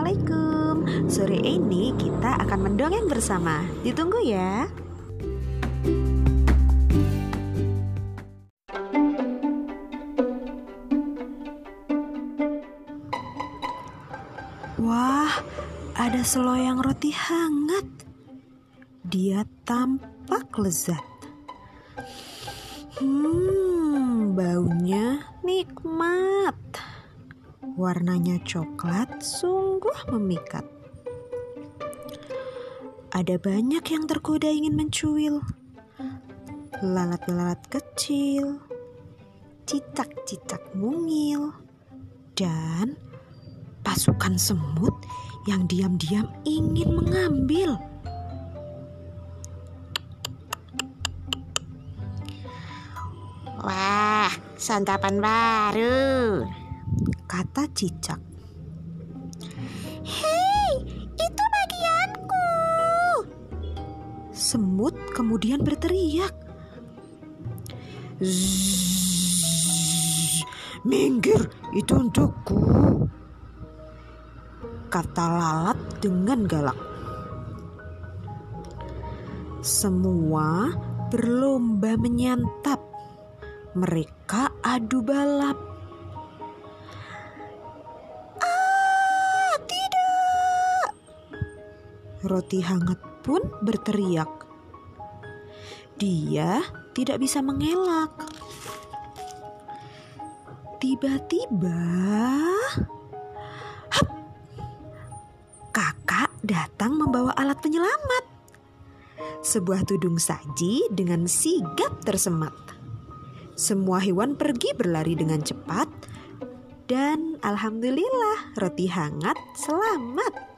Assalamualaikum. Sore ini kita akan mendongeng bersama. Ditunggu ya. Wah, ada seloyang roti hangat. Dia tampak lezat. Baunya nikmat. Warnanya coklat, sungguh memikat. Ada banyak yang tergoda ingin mencuil. Lalat-lalat kecil, cicak-cicak mungil, dan pasukan semut yang diam-diam ingin mengambil. Wah, santapan baru, kata cicak. Hei, itu bagianku. Semut kemudian berteriak. Zzz, minggir, itu untukku, kata lalat dengan galak. Semua berlomba menyantap. Mereka adu balap. Tidak! Roti hangat pun berteriak. Dia tidak bisa mengelak. Tiba-tiba, hap! Kakak datang membawa alat penyelamat. Sebuah tudung saji dengan sigap tersemat. Semua hewan pergi berlari dengan cepat. Dan alhamdulillah roti hangat selamat.